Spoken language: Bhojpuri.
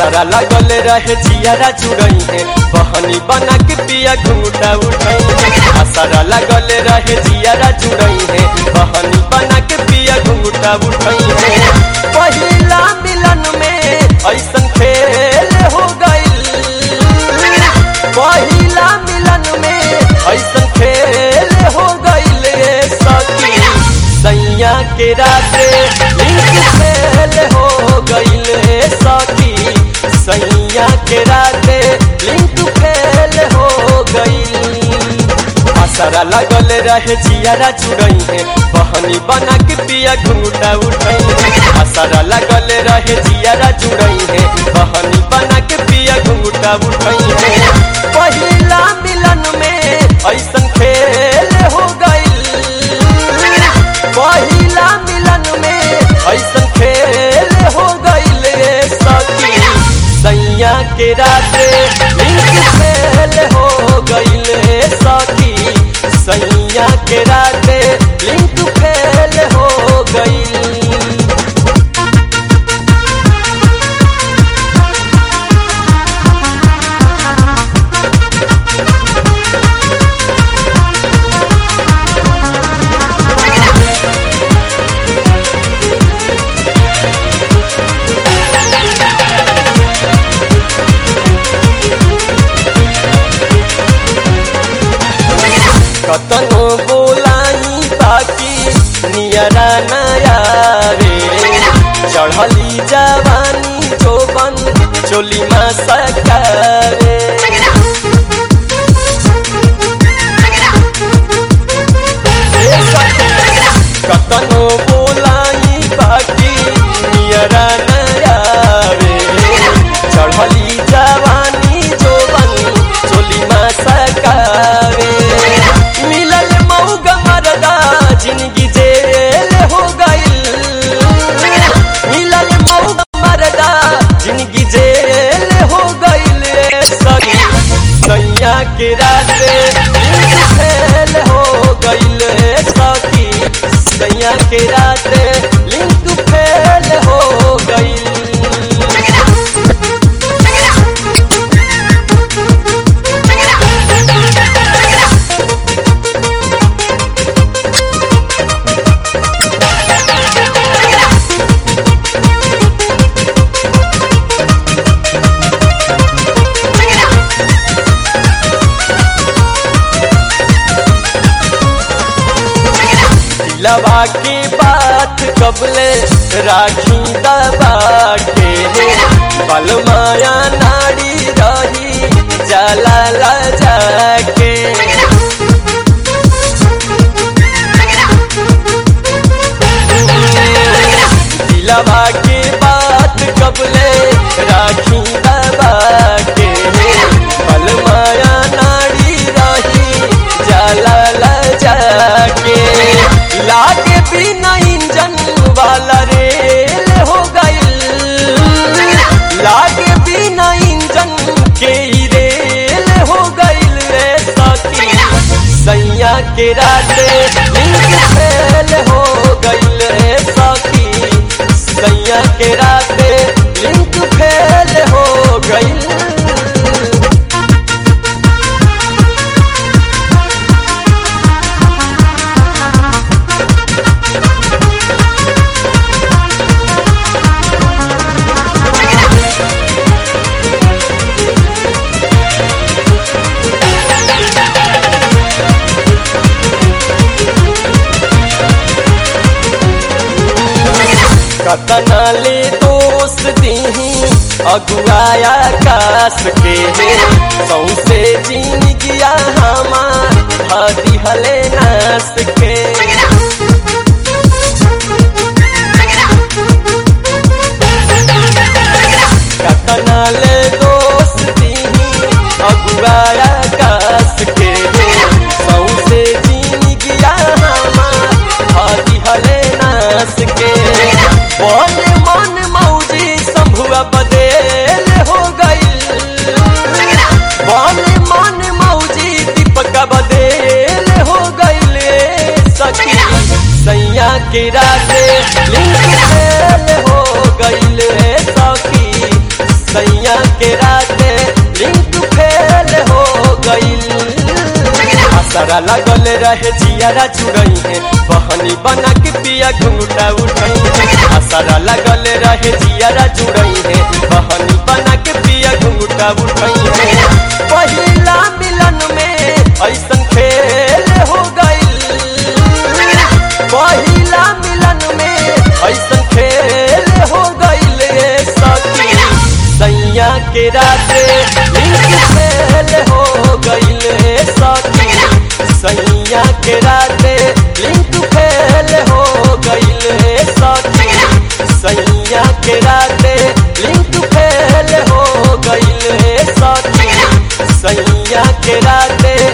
आसरा लगल रहे जियारा जुड़ई है बहनी बना के पिया घूंघटा उठई है। आसरा लगल रहे जियारा जुड़ई है बहनी बना के पिया घूंघटा उठई है। पहिला मिलन में ऐसन खेल हो गइल, पहिला मिलन में ऐसन खेल हो गइल सखी सैया के राते लिंक फेल हो गइल सखी सैया के राते लिंक फेल हो गइल। आसरा लगल रहे जियारा जुड़ई है बहनी बना के पिया घूंघटा उठई है। आसरा लगल रहे जियारा जुड़ई है बहनी बना के पिया घूंघटा उठई है। पहिला मिलन में ऐसन खेल हो गइल, पहिला मिलन में ऐसन खेल हो गइल सखी सैया के राते लिंक फेल हो गइल सखी सैया के राते लिंक फेल हो गइल। कतनो बोलाई बाकी नियरा नया रे चढ़ली जवानी जोबन चोली मा सकारे। कतनो बोलाई बाकी नियरा नया रे चढ़ली जवानी जोबन चोली मा सकारे। जिंदगी जेल हो गइल, मिलल मौका मरदा जिंदगी जेल हो गइल सखी सैया के राते लिंक फेल हो गइल सखी सैया के राते लिंक फेल हो गइल। लवा की बात कबले राखी दबा के बल माया नाड़ी रही जाला ला जाके। लवा की बात कबले राखी दबा के बल माया नाड़ी रही जाला ला जाके। लागे बिना इंजन वाला रेल हो गइल, लागे बिना इंजन के रेल हो गइल रे सखी सैया के राते लिंक फेल हो गइल रे सखी सैया के राते लिंक फेल हो गइल। कतना ले दोस्त दीही अगुआया कास के सौसे जिंदगिया हमार हदी हले नास के। कतना ले दोस्त दीही अगुआया कास के सौसे जिंदगिया हमार हदी हले नास के। मन मौजी शंभुआ बदेल हो गइल, मन मौजी दीपका बदेल हो गइल सखी सैया के राते लिंक फेल हो गइल सखी सैया असरा लगल रहे जियारा जुड़ई है बहनी बना के पिया घुंघटा उठई है असरा लगल रहे जियारा जुड़ई है बहनी बना के पिया घुंघटा उठई है पहिला मिलन में ऐसन खेल हो गइल पहिला मिलन में ऐसन खेल हो गइल सखी सैया के राते लिंक फेल हो गइल सखी सैया के राते लिंक फेल हो गइल सखी सैया के राते लिंक फेल हो गइल सखी सैया के राते